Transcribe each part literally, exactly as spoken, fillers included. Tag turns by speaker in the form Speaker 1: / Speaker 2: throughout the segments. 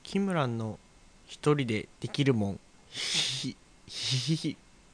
Speaker 1: キムランの一人でできるもんひひひひ。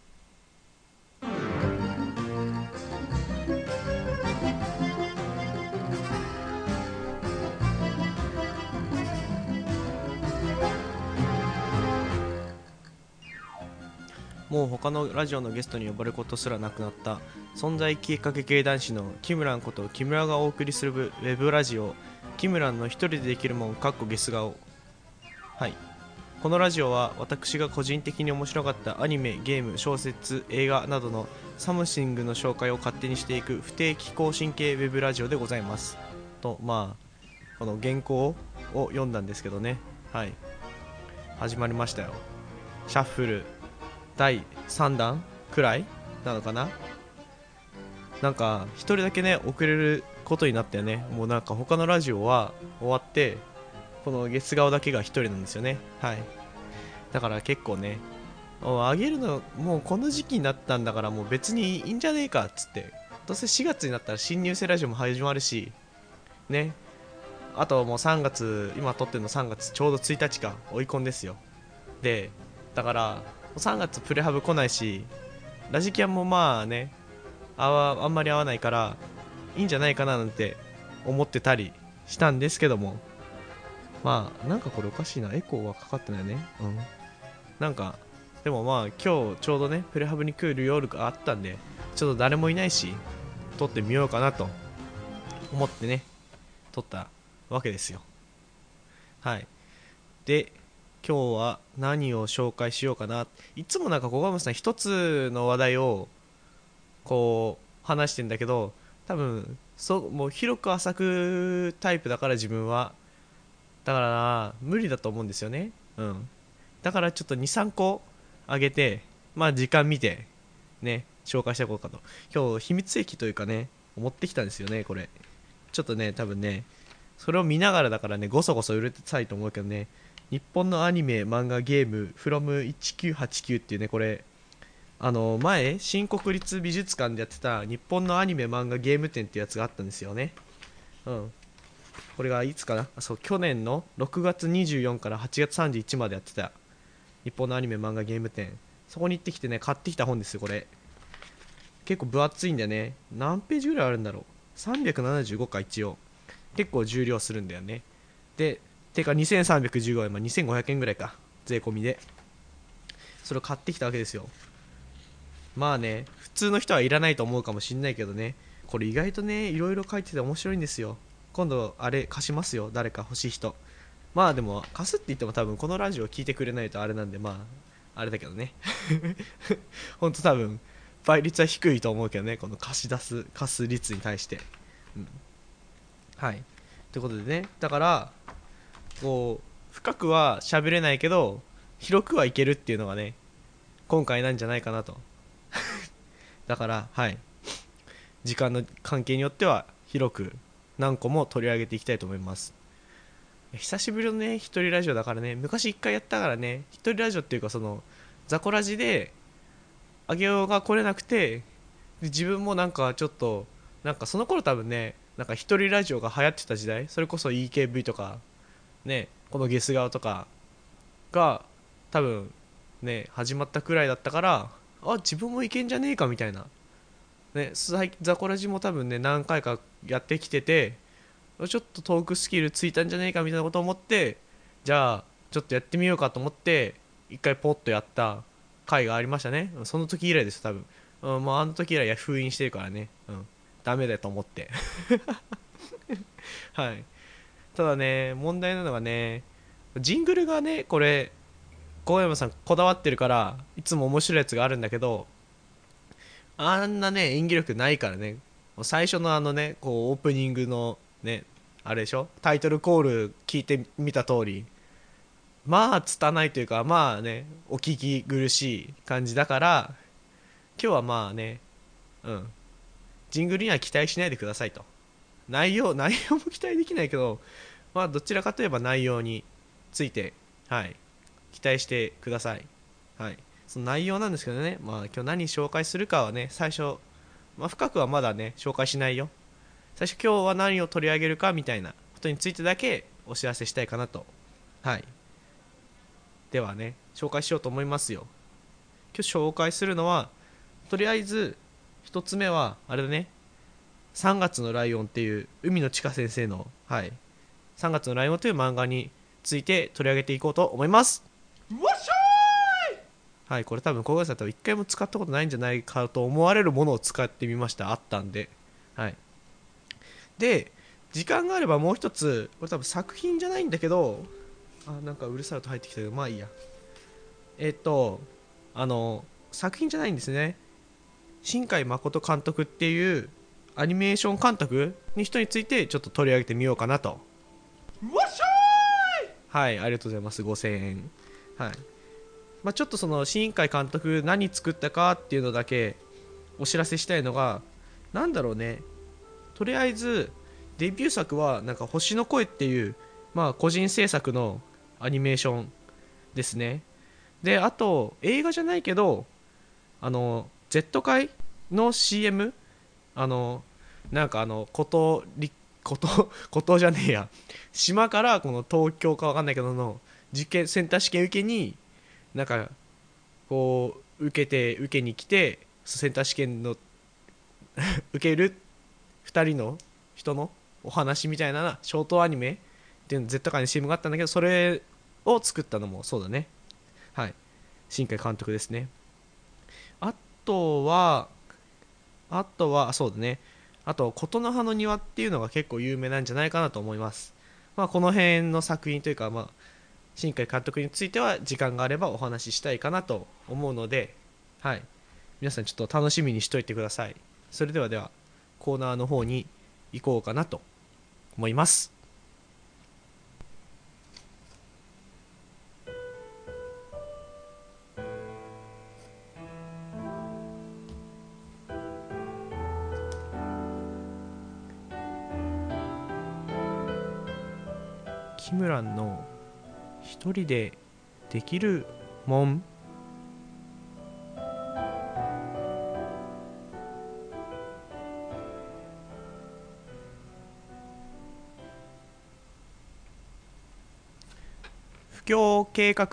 Speaker 1: もう他のラジオのゲストに呼ばれることすらなくなった存在消えかけ系男子のキムランこと木村がお送りするウェブラジオ、キムランの一人でできるもんかっこゲス顔。はい、このラジオは私が個人的に面白かったアニメ、ゲーム、小説、映画などのサムシングの紹介を勝手にしていく不定期更新系ウェブラジオでございますと。まあこの原稿を読んだんですけどね。はい、始まりましたよ。シャッフルだいさんだんくらいなのかな。なんか一人だけね遅れることになったよね。もうなんか他のラジオは終わってこの月顔だけが一人なんですよね。はい、だから結構ね、あげるのもうこの時期になったんだからもう別にいいんじゃねえかっつって、どうせしがつになったら新入生ラジオも始まるしね。あともうさんがつ、今撮ってるのさんがつちょうどついたちか、追い込んですよ。でだからさんがつプレハブ来ないし、ラジキャンもまあねあわあんまり合わないからいいんじゃないかななんて思ってたりしたんですけども、まあなんかこれおかしいな、エコーはかかってないね。うんなんかでもまあ今日ちょうどねプレハブに来る夜があったんで、ちょっと誰もいないし撮ってみようかなと思ってね撮ったわけですよ。はい、で今日は何を紹介しようかな。いつもなんか小川さん一つの話題をこう話してんだけど、多分そうもう広く浅くタイプだから自分は、だから無理だと思うんですよね。うんだからちょっとにさんこあげて、まあ時間見てね紹介していこうかと。今日秘密兵器というかね持ってきたんですよねこれ。ちょっとね多分ねそれを見ながらだからねごそごそ売れてたいと思うけどね、日本のアニメ漫画ゲーム フロムせんきゅうひゃくはちじゅうきゅう っていうね、これあの前新国立美術館でやってた日本のアニメ漫画ゲーム展ってやつがあったんですよね。うんこれがいつかな、そう去年のろくがつにじゅうよっかからはちがつさんじゅういちまでやってた日本のアニメ漫画ゲーム展、そこに行ってきてね買ってきた本ですよこれ。結構分厚いんだよね。何ページぐらいあるんだろう。さんびゃくななじゅうごか。一応結構重量するんだよね。でてかにせんさんびゃくじゅうごえん、まあ、にせんごひゃくえんぐらいか税込みで。それを買ってきたわけですよ。まあね普通の人はいらないと思うかもしんないけどね、これ意外とねいろいろ書いてて面白いんですよ。今度あれ貸しますよ、誰か欲しい人。まあでも貸すって言っても多分このラジオ聞いてくれないとあれなんで、まああれだけどねほんと多分倍率は低いと思うけどね、この貸し出す貸す率に対して。うんはいということでね、だからこう深くは喋れないけど広くはいけるっていうのがね今回なんじゃないかなと。だからはい時間の関係によっては広く何個も取り上げていきたいと思います。久しぶりのね一人ラジオだからね、昔一回やったからね、一人ラジオっていうかそのザコラジであげようが来れなくて、で自分もなんかちょっとなんかその頃多分ねなんか一人ラジオが流行ってた時代、それこそ イーケーブイ とかねこのゲス顔とかが多分ね始まったくらいだったから、あ自分もいけんじゃねえかみたいなね、最近ザコラジも多分ね何回かやってきてて、ちょっとトークスキルついたんじゃねえかみたいなことを思って、じゃあちょっとやってみようかと思って一回ポッとやった回がありましたね。その時以来です多分。うん、もうあの時以来封印してるからね、うん、ダメだと思ってはいただね問題なのがねジングルがねこれ小山さんこだわってるからいつも面白いやつがあるんだけど、あんなね演技力ないからね。最初のあのねこうオープニングのねあれでしょ、タイトルコール聞いてみた通り、まあ拙いというかまあねお聞き苦しい感じだから、今日はまあねうんジングルには期待しないでくださいと。内容内容も期待できないけど、まあどちらかといえば内容についてはい期待してください。はいその内容なんですけどね、まあ今日何紹介するかはね最初、まあ、深くはまだね紹介しないよ。最初今日は何を取り上げるかみたいなことについてだけお知らせしたいかなと。はいではね紹介しようと思いますよ。今日紹介するのはとりあえずひとつめはあれだね、さんがつのライオンっていう海野千佳先生の、はい、さんがつのライオンという漫画について取り上げていこうと思います。わっしゃーい。はい、これ多分小林さんと一回も使ったことないんじゃないかと思われるものを使ってみました。あったんで、はい。で時間があればもう一つ、これ多分作品じゃないんだけど、あ、なんかうるさい音入ってきたけどまあいいや。えっとあの作品じゃないんですね。新海誠監督っていうアニメーション監督の人についてちょっと取り上げてみようかなと。わっしゃーい。はい、ありがとうございます。ごせんえん。はい、まあ、ちょっとその新海監督何作ったかっていうのだけお知らせしたいのが、なんだろうね、とりあえずデビュー作はなんか星の声っていう、まあ、個人制作のアニメーションですね。であと映画じゃないけど、あの Z 界の シーエム、 あのなんかあのことりことことじゃねえや、島からこの東京かわかんないけどの受験センター試験受けになんかこう受けて受けに来てセンター試験の受けるふたりの人のお話みたいなショートアニメっていうの Z 界に シーエム があったんだけど、それを作ったのもそうだね。はい、新海監督ですね。あとはあとはそうだね、あと琴の葉の庭っていうのが結構有名なんじゃないかなと思います。まあこの辺の作品というか、まあ新海監督については時間があればお話ししたいかなと思うので、はい、皆さんちょっと楽しみにしといてください。それではではコーナーの方に行こうかなと思います。キムランの一人でできるもん。布教計画。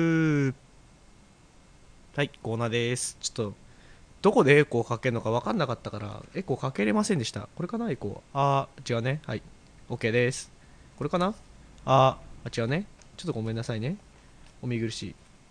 Speaker 1: はい、コーナーです。ちょっとどこでエコーかけるのか分かんなかったからエコーかけれませんでした。これかな、エコー。あー違うね。はい、 OK です。これかな。あー違うね。ちょっとごめんなさいね、お見苦しい。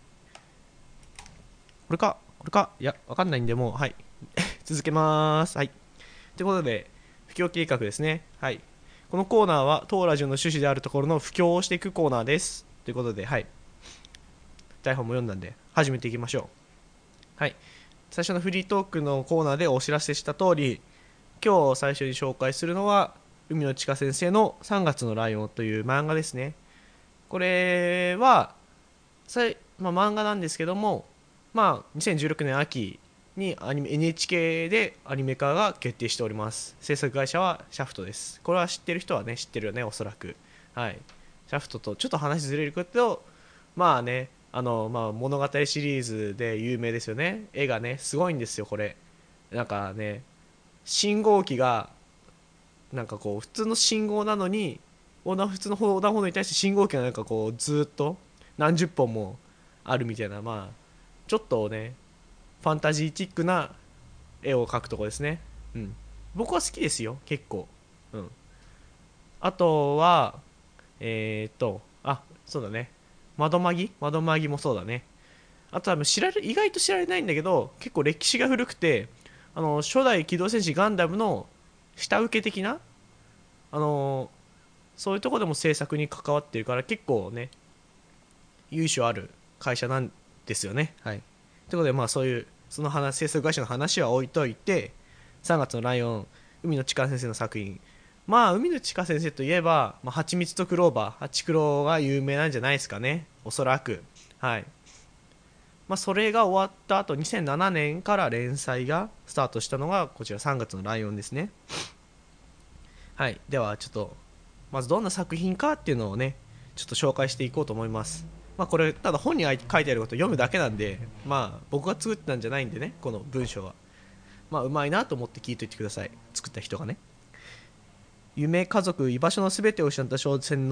Speaker 1: これかこれか、いや分かんないんでもう、はい続けまーす。はいということで布教計画ですね。はい、このコーナーは当ラジオの趣旨であるところの布教をしていくコーナーですということで、はい、台本も読んだんで始めていきましょう。はい、最初のフリートークのコーナーでお知らせした通り、今日最初に紹介するのは海野千佳先生のさんがつのライオンという漫画ですね。これはさい、まあ、漫画なんですけども、まあ、にせんじゅうろくねん秋にアニメ エヌエイチケー でアニメ化が決定しております。制作会社はシャフトです。これは知ってる人はね知ってるよね、おそらく。はい、シャフトとちょっと話ずれるけど、まあね、あの、まあ、物語シリーズで有名ですよね。絵がねすごいんですよこれ。なんかね、信号機がなんかこう普通の信号なのに横断普通の横断歩道に対して信号機がなんかこうずっと何十本もあるみたいな、まあちょっとねファンタジーチックな絵を描くとこですね。うん、僕は好きですよ結構。うん、あとはえー、っとあそうだね、窓マギ窓マギもそうだね。あとは知られ意外と知られないんだけど結構歴史が古くて、あの初代機動戦士ガンダムの下請け的な、あのそういうところでも制作に関わってるから結構ね由緒ある会社なんですよね。はい、ということで、まあそういうその話制作会社の話は置いといて、さんがつのライオン海野千佳先生の作品、まあ海野千佳先生といえば、まあ、蜂蜜とクローバーハチクロが有名なんじゃないですかね、おそらく。はい、まあ、それが終わった後にせんななねんから連載がスタートしたのがこちらさんがつのライオンですね。はい、ではちょっとまずどんな作品かっていうのをねちょっと紹介していこうと思います。まあこれただ本に書いてあることを読むだけなんで、まあ僕が作ったんじゃないんでね、この文章はまあうまいなと思って聞いといてください、作った人がね。夢家族居場所の全てを失った少年の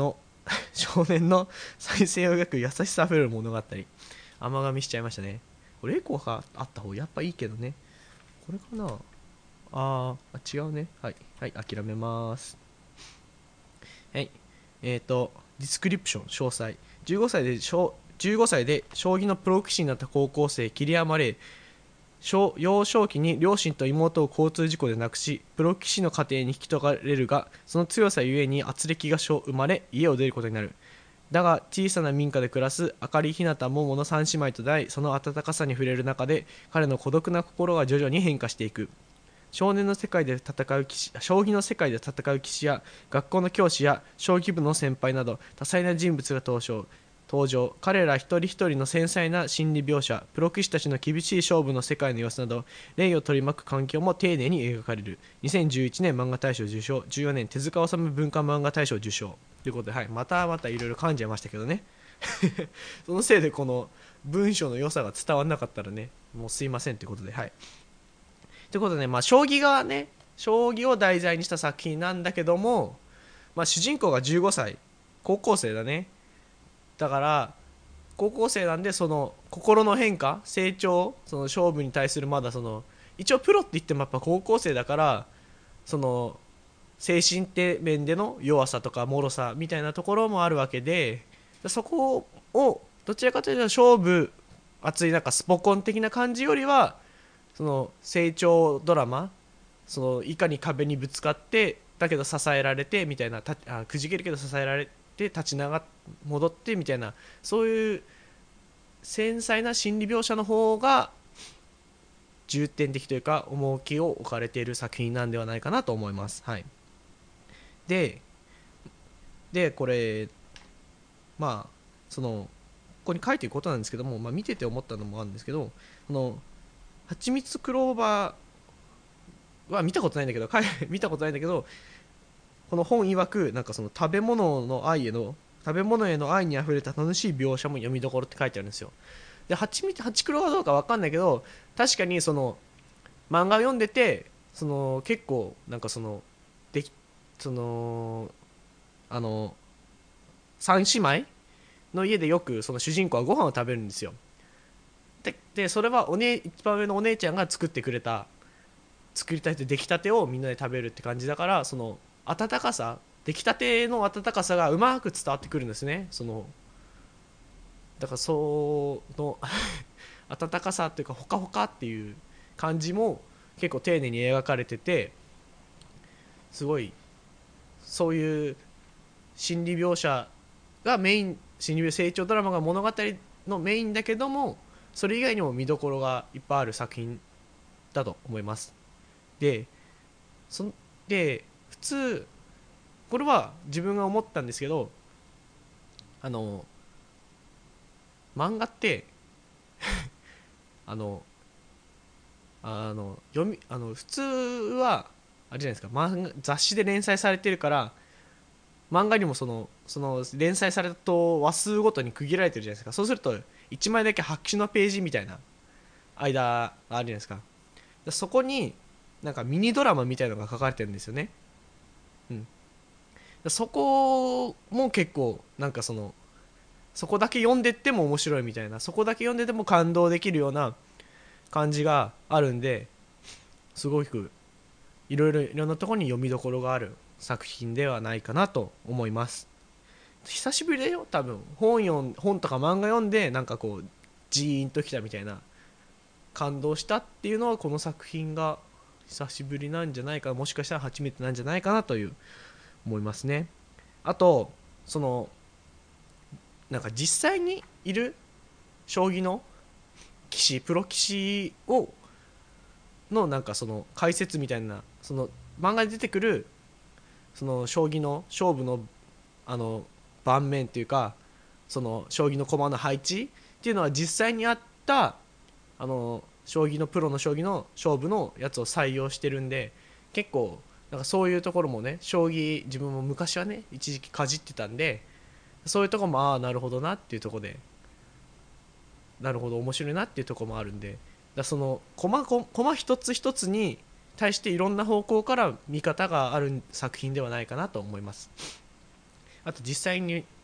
Speaker 1: 少年の再生を描く優しさあふれる物語。甘噛みしちゃいましたね。これエコーがあった方がやっぱいいけどね。これかなあーあ違うね。はいはい諦めます。はい。えっ、ー、とディスクリプション詳細。じゅうごさいでじゅうごさいで将棋のプロ棋士になった高校生桐山玲。幼少期に両親と妹を交通事故で亡くし、プロ棋士の家庭に引き取られるが、その強さゆえに圧力が生まれ家を出ることになる。だが小さな民家で暮らすあかりひなた桃の三姉妹と出会い、その温かさに触れる中で彼の孤独な心が徐々に変化していく。少年の世界で戦う棋士将棋の世界で戦う棋士や学校の教師や将棋部の先輩など多彩な人物が登場登場彼ら一人一人の繊細な心理描写、プロ棋士たちの厳しい勝負の世界の様子など、霊を取り巻く環境も丁寧に描かれる。にせんじゅういちねん漫画大賞受賞、じゅうよねん手塚治虫文化漫画大賞受賞ということで、はい、またまたいろいろ噛んじゃいましたけどねそのせいでこの文章の良さが伝わらなかったらね、もうすいませんということで、はい。ということでね、まあ、将棋がね、将棋を題材にした作品なんだけども、まあ、主人公がじゅうごさい、高校生だね。だから高校生なんで、その心の変化成長、その勝負に対するまだその一応プロって言ってもやっぱ高校生だから、その精神面での弱さとか脆さみたいなところもあるわけで、そこをどちらかというと勝負熱いなんかスポコン的な感じよりは、その成長ドラマ、そのいかに壁にぶつかってだけど支えられてみたいな、たあくじけるけど支えられて立ちなが戻ってみたいな、そういう繊細な心理描写の方が重点的というか重きを置かれている作品なんではないかなと思います。はい、ででこれまあそのここに書いてることなんですけども、まあ、見てて思ったのもあるんですけど、このはちみつクローバーは見たことないんだけど見たことないんだけど、この本曰くなんかその食べ物の愛への食べ物への愛にあふれた楽しい描写も読みどころって書いてあるんですよ。ではちみつはちクロはどうか分かんないけど、確かにその漫画を読んでて、その結構なんかそのできそのあの三姉妹の家でよくその主人公はご飯を食べるんですよ。ででそれはお、ね、一番上のお姉ちゃんが作ってくれた、作りたて出来たてをみんなで食べるって感じだから、その温かさ、出来たての温かさがうまく伝わってくるんですね。そのだからその温かさっていうかほかほかっていう感じも結構丁寧に描かれてて、すごいそういう心理描写がメイン、心理成長ドラマが物語のメインだけども、それ以外にも見どころがいっぱいある作品だと思います。でそで普通これは自分が思ったんですけど、あの漫画ってあのあの読みあの普通はあれじゃないですか、漫画雑誌で連載されてるから、漫画にもそのその連載されたと話数ごとに区切られてるじゃないですか。そうするといちまいだけ白紙のページみたいな間があるじゃないですか。そこになんかミニドラマみたいなのが書かれてるんですよね。うん、そこも結構なんかそのそこだけ読んでっても面白いみたいな、そこだけ読んでても感動できるような感じがあるんで、すごくいろいろいろんなところに読みどころがある作品ではないかなと思います。久しぶりだよ多分、本読ん本とか漫画読んでなんかこうジーンときたみたいな、感動したっていうのはこの作品が久しぶりなんじゃないか、もしかしたら初めてなんじゃないかなという思いますね。あとそのなんか実際にいる将棋の棋士プロ棋士をのなんかその解説みたいな、その漫画に出てくるその将棋の勝負のあの盤面っていうか、その将棋の駒の配置っていうのは実際にあったあの将棋のプロの将棋の勝負のやつを採用してるんで、結構なんかそういうところもね、将棋自分も昔はね一時期かじってたんで、そういうところもああなるほどなっていうところで、なるほど面白いなっていうところもあるんで、だその駒駒一つ一つに対していろんな方向から見方がある作品ではないかなと思います。あと実際に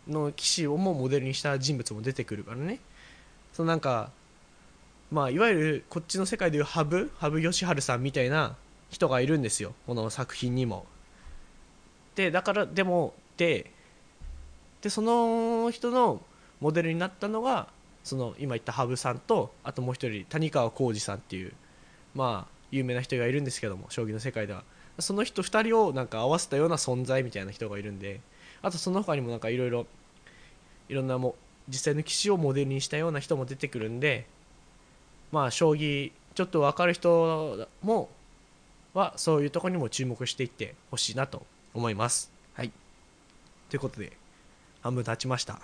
Speaker 1: の騎士をもモデルにした人物も出てくるからね。そのなんかまあいわゆるこっちの世界でいう羽生羽生善治さんみたいな人がいるんですよ、この作品にも。でだからでもででその人のモデルになったのがその今言った羽生さんと、あともう一人谷川浩司さんっていうまあ有名な人がいるんですけども、将棋の世界ではその人ふたりをなんか合わせたような存在みたいな人がいるんで、あとその他にもなんかいろいろいろんなも実際の棋士をモデルにしたような人も出てくるんで、まあ将棋ちょっと分かる人もはそういうところにも注目していってほしいなと思います。はい、ということで半分経ちました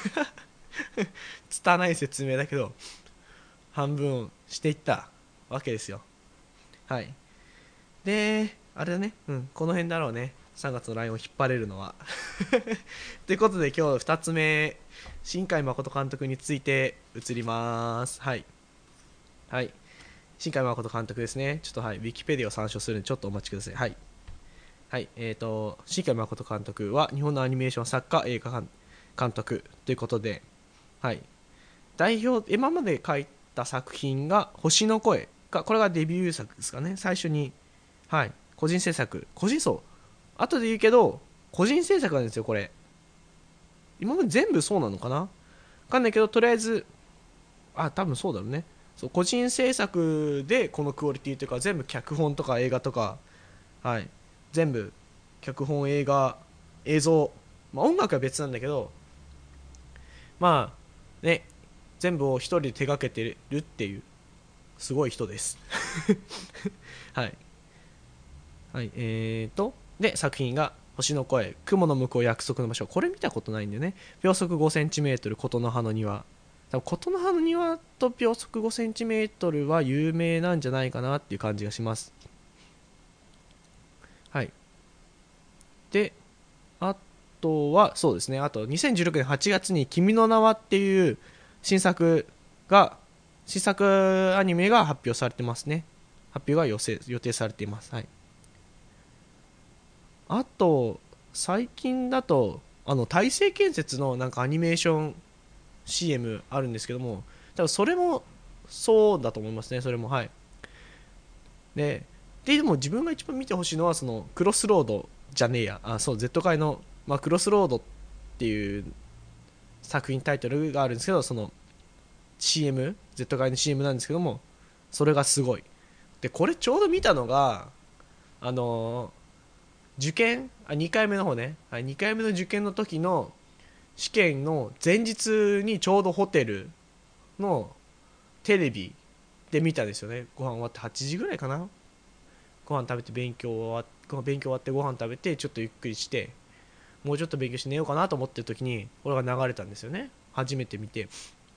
Speaker 1: 拙い説明だけど半分していったわけですよ。はい。であれだね、うん、この辺だろうね、さんがつのラインを引っ張れるのはということで今日ふたつめ、新海誠監督について移ります。はいはい、新海誠監督ですね。ちょっとはい、ウィキペディアを参照するのでちょっとお待ちください。はいはい、えーと新海誠監督は日本のアニメーション作家、映画監督ということで、はい、代表今まで書いた作品が星の声が、これがデビュー作ですかね、最初に。はい、個人制作、個人層後で言うけど個人制作なんですよこれ。今まで全部そうなのかな、分かんないけど、とりあえずあ多分そうだろうね。そう個人制作でこのクオリティというか、全部脚本とか映画とか、はい、全部脚本、映画、映像、まあ、音楽は別なんだけど、まあね、全部を一人で手掛けてるっていうすごい人ですはいはい、えーとで作品が星の声、雲の向こう、約束の場所。これ見たことないんだよね。秒速 ごセンチメートル、琴の葉の庭。多分琴の葉の庭と秒速 ごセンチメートルは有名なんじゃないかなっていう感じがします。はい。であとはそうですね、あとにせんじゅうろくねんはちがつに君の名はっていう新作が新作アニメが発表されてますね。発表が予定予定されています。はい。あと最近だとあの大成建設のなんかアニメーション シーエム あるんですけども、多分それもそうだと思いますね。それもはい。でででも自分が一番見てほしいのはそのクロスロードじゃねえやあそう Z 界の、まあ、クロスロードっていう作品タイトルがあるんですけど、その シーエム、 Z 界の シーエム なんですけども、それがすごい。でこれちょうど見たのがあのー、受験あにかいめの方ね、はい、にかいめの受験の時の試験の前日にちょうどホテルのテレビで見たんですよね。ご飯終わってはちじぐらいかな。ご飯食べて勉強終わっ勉強終わってご飯食べてちょっとゆっくりして、もうちょっと勉強して寝ようかなと思ってる時にこれが流れたんですよね。初めて見て、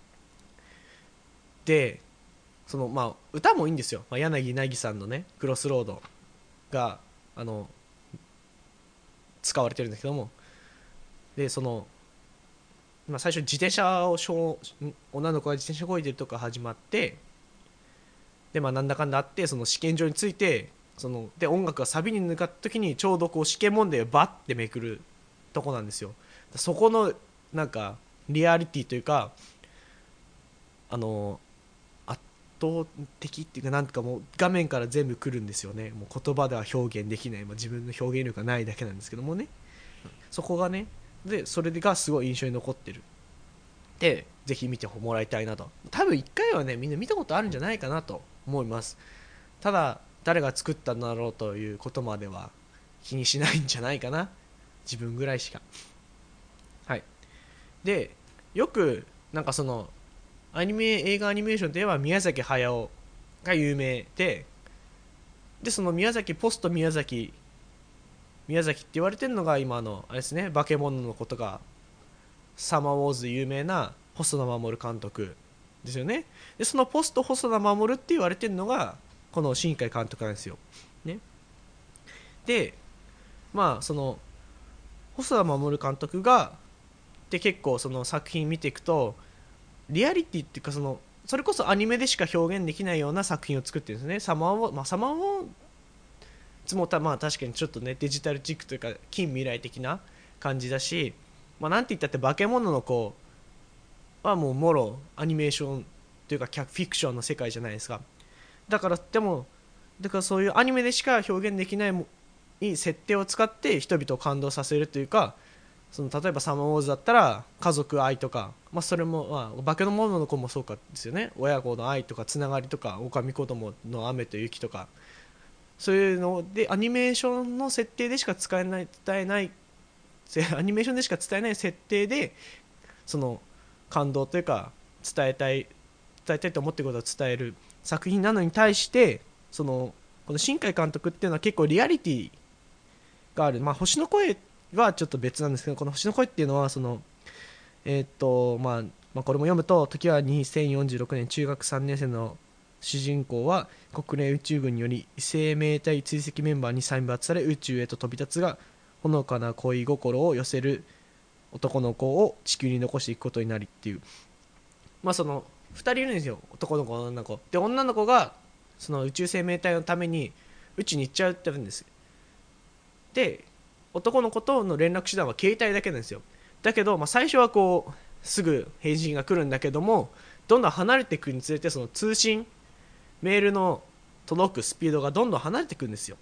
Speaker 1: でそのまあ歌もいいんですよ、まあ、柳凪さんのねクロスロードがあの使われてるんですけども、でその、まあ、最初自転車を女の子が自転車こいでるとか始まって、でまあなんだかんだあってその試験場について、そので音楽がサビに向かった時にちょうどこう試験問題をバッてめくるとこなんですよ。そこのなんかリアリティというか、あの圧倒的っていうか、なんかもう画面から全部来るんですよね。もう言葉では表現できない、まあ、自分の表現力がないだけなんですけどもね、そこがね、でそれがすごい印象に残ってる。でぜひ見てもらいたいなと。多分いっかいはねみんな見たことあるんじゃないかなと思います。ただ誰が作ったんだろうということまでは気にしないんじゃないかな、自分ぐらいしか。はい。でよくなんかそのアニメ映画アニメーションといえば宮崎駿が有名で、でその宮崎ポスト宮崎宮崎って言われてるのが今のあれですね、化け物のことがサマーウォーズで有名な細田守監督ですよね。でそのポスト細田守って言われてるのがこの新海監督なんですよ、ね、でまあその細田守監督がで結構その作品見ていくとリアリティっていうか、そのそれこそアニメでしか表現できないような作品を作ってるんですね。サマーウォー、まあ、サマーウォーズもたまあ確かにちょっとねデジタルチックというか近未来的な感じだし、 まあなんて言ったって化け物の子はもうもろアニメーションというかフィクションの世界じゃないですか。だからでもだからそういうアニメでしか表現できない設定を使って人々を感動させるというか、その例えばサマーウォーズだったら家族愛とか、まあ、それも、まあ、化け物の子もそうかですよね。親子の愛とかつながりとか狼子供の雨と雪とか、そういうのでアニメーションの設定でしか使えない伝えないアニメーションでしか伝えない設定でその感動というか伝えたい伝えたいと思っていることを伝える作品なのに対して、そのこの新海監督っていうのは結構リアリティがある、まあ、星の声はちょっと別なんですけど、この星の声っていうのはそのえーっとまあまあ、これも読むと、時はにせんよんじゅうろくねん、中学さんねん生の主人公は国連宇宙軍により生命体追跡メンバーに選抜され宇宙へと飛び立つが、ほのかな恋心を寄せる男の子を地球に残していくことになりっていう、まあそのふたりいるんですよ、男の子女の子で。女の子がその宇宙生命体のために宇宙に行っちゃうってるんです。で男の子との連絡手段は携帯だけなんですよ。だけど、まあ、最初はこうすぐ返信が来るんだけども、どんどん離れていくにつれてその通信メールの届くスピードがどんどん離れていくんですよ。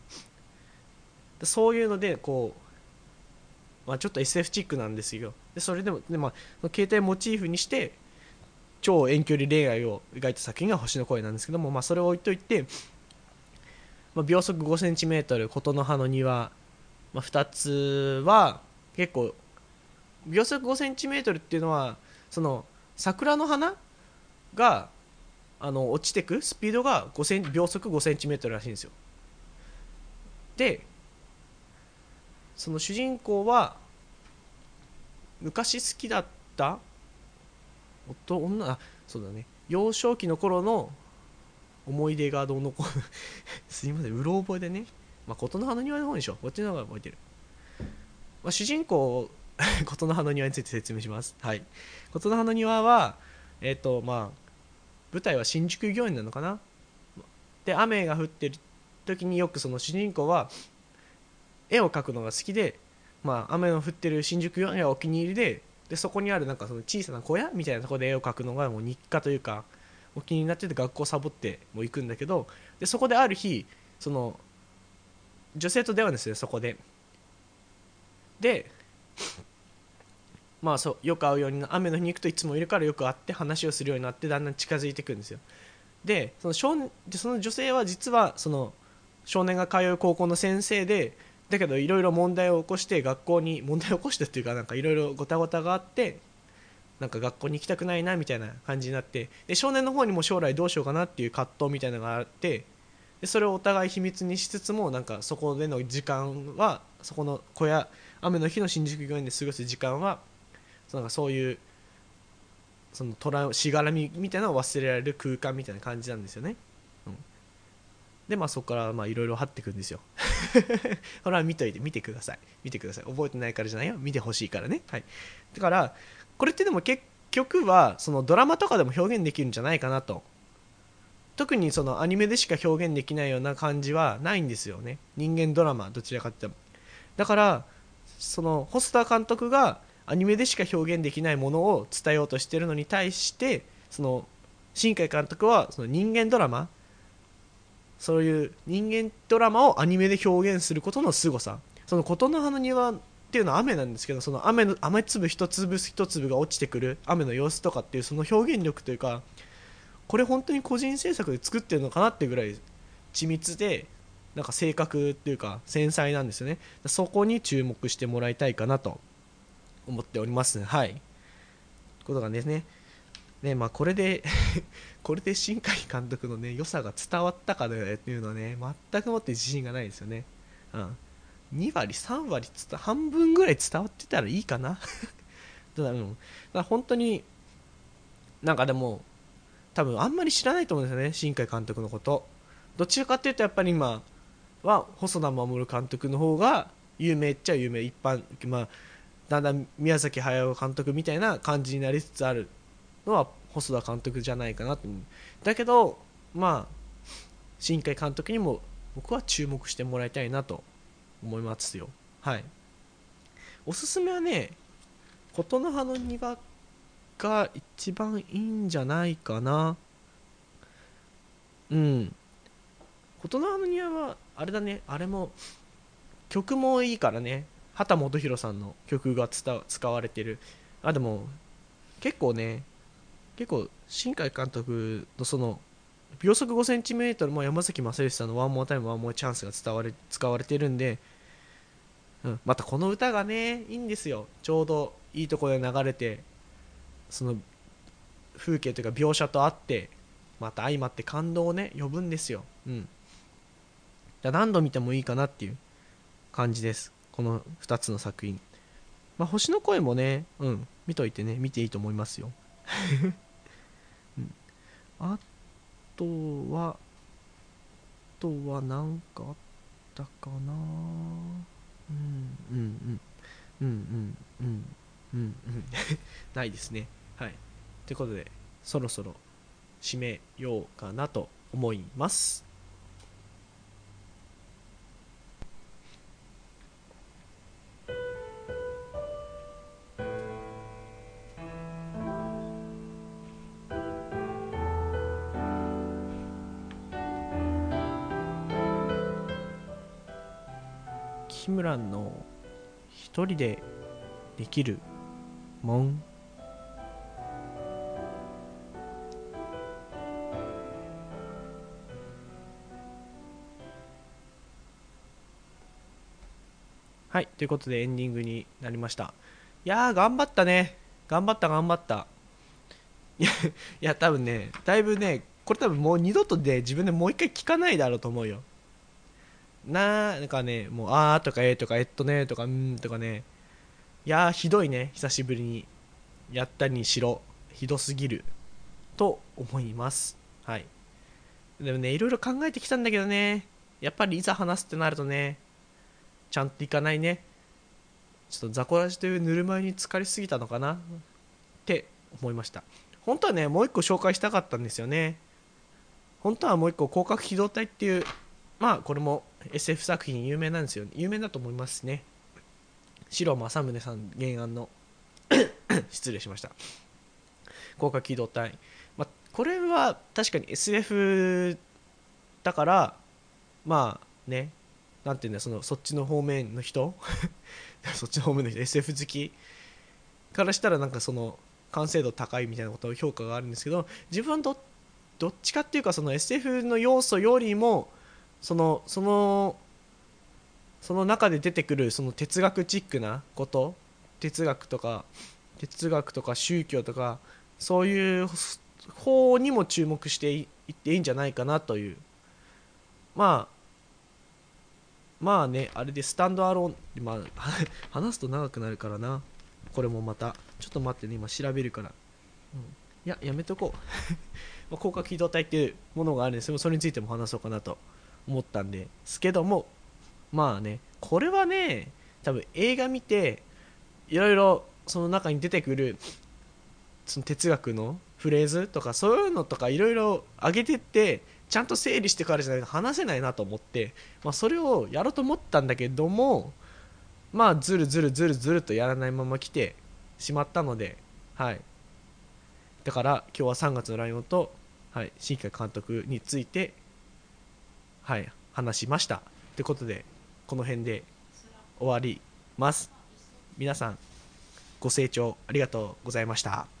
Speaker 1: そういうのでこう、まあ、ちょっと エスエフ チックなんですよ。でそれでもで、まあ、携帯をモチーフにして超遠距離恋愛を描いた作品が星の声なんですけども、まあ、それを置いといて、まあ、秒速 ごセンチメートル 琴の葉の庭、まあ、ふたつは結構秒速 ごセンチメートル っていうのはその桜の花があの落ちてくスピードがごセン秒速 ごセンチメートル らしいんですよ。でその主人公は昔好きだった夫女あそうだね幼少期の頃の思い出がどうのこうすいませんうろ覚えでね、まあ、琴の葉の庭の方でしょ、こっちの方が覚えてる。まあ、主人公琴の葉の庭について説明します。はい、琴の葉の庭はえっ、ー、とまあ舞台は新宿御苑なのかな。で雨が降ってる時によくその主人公は絵を描くのが好きで、まあ、雨の降ってる新宿御苑がお気に入りで、でそこにあるなんかその小さな小屋みたいなところで絵を描くのがもう日課というかお気に入りになってて、学校サボってもう行くんだけど、でそこである日その女性と出会うんですよ、そこで。でまあそうよく会うように雨の日に行くといつもいるからよく会って話をするようになってだんだん近づいていくんですよ。でその少その女性は実はその少年が通う高校の先生で、だけどいろいろ問題を起こして学校に問題を起こしてっていうかなんかいろいろごたごたがあってなんか学校に行きたくないなみたいな感じになって、で少年の方にも将来どうしようかなっていう葛藤みたいなのがあって、でそれをお互い秘密にしつつもなんかそこでの時間はそこの小屋雨の日の新宿御苑で過ごす時間はなんかそういうそのトラしがらみみたいなのを忘れられる空間みたいな感じなんですよね。うん、でまあそこからまあいろいろ張っていくんですよ。ほら見といて見てください見てください覚えてないからじゃないよ、見てほしいからね。はい、だからこれってでも結局はそのドラマとかでも表現できるんじゃないかなと。特にそのアニメでしか表現できないような感じはないんですよね、人間ドラマどちらかって言っても。だからその細田監督がアニメでしか表現できないものを伝えようとしているのに対して、その新海監督はその人間ドラマそういう人間ドラマをアニメで表現することの凄さ、その琴の葉の庭っていうのは雨なんですけど、その雨の雨粒一粒一粒が落ちてくる雨の様子とかっていうその表現力というか、これ本当に個人制作で作ってるのかなっていうぐらい緻密でなんか正確っていうか繊細なんですよね。そこに注目してもらいたいかなと思っております。はい。ことがですね。ねまあこれでこれで新海監督のね良さが伝わったかっていうのはね全くもって自信がないですよね。うん。に割さん割つた半分ぐらい伝わってたらいいかな。ただ、うん、だから本当になんかでも多分あんまり知らないと思うんですよね、新海監督のこと。どちらかというとやっぱり今は細田守監督の方が有名っちゃ有名、一般まあだんだん宮崎駿監督みたいな感じになりつつあるのは細田監督じゃないかなと。だけどまあ新海監督にも僕は注目してもらいたいなと思いますよ。はい。おすすめはね琴の葉の庭が一番いいんじゃないかな。うん。琴の葉の庭はあれだね、あれも曲もいいからね。畑基博さんの曲が伝使われてる。あ、でも結構ね、結構新海監督のその秒速 ごセンチメートル も山崎正義さんのワンモアタイムワンモアチャンスが伝われ使われてるんで、うん、またこの歌がねいいんですよ。ちょうどいいところで流れて、その風景というか描写とあって、また相まって感動をね呼ぶんですよ。うん。じゃ何度見てもいいかなっていう感じです、このふたつの作品。まあ星の声もね、うん見といてね、見ていいと思いますよ。うん、あとはあとは何かあったかな。うんうんうんうんうんうんうんうんないですね。はい。ということでそろそろ締めようかなと思います。キムランの一人でできるもん。はい、ということでエンディングになりました。いやー頑張ったね。頑張った頑張った。いやいや多分ね、だいぶね、これ多分もう二度とで自分でもう一回聞かないだろうと思うよ。なんかね、もうあーとかえーとかえっとねとかうーんとかね、いやーひどいね、久しぶりにやったにしろひどすぎると思います。はい。でもね、いろいろ考えてきたんだけどね、やっぱりいざ話すってなるとね、ちゃんといかないね。ちょっとザコラジというぬるま湯に浸かりすぎたのかなって思いました。本当はね、もう一個紹介したかったんですよね。本当はもう一個、広角機動隊っていう、まあこれも エスエフ 作品有名なんですよ。有名だと思いますね。白正宗さん原案の失礼しました。広角機動隊。まあ、これは確かに エスエフ だから、まあね、なんていうんだ、そのそっちの方面の人そっちの方面の人、エスエフ 好きからしたらなんかその完成度高いみたいなことを評価があるんですけど、自分はどどっちかっていうかその エスエフ の要素よりもそのそのその中で出てくるその哲学チックなこと、哲学とか哲学とか宗教とかそういう方にも注目していっていいんじゃないかなという。まあまあね、あれでスタンドアローン、まあ話すと長くなるからな。これもまたちょっと待ってね、今調べるから。うん、いややめとこうまあ広角機動隊っていうものがあるんですけど、それについても話そうかなと思ったんですけども、まあね、これはね、多分映画見ていろいろその中に出てくるその哲学のフレーズとかそういうのとかいろいろ上げてってちゃんと整理してからじゃないと話せないなと思って、まあ、それをやろうと思ったんだけども、まあずるずるずるずるとやらないまま来てしまったので、はい、だから今日はさんがつのライオンと、はい、新海監督について、はい、話しました。ということでこの辺で終わります。皆さんご清聴ありがとうございました。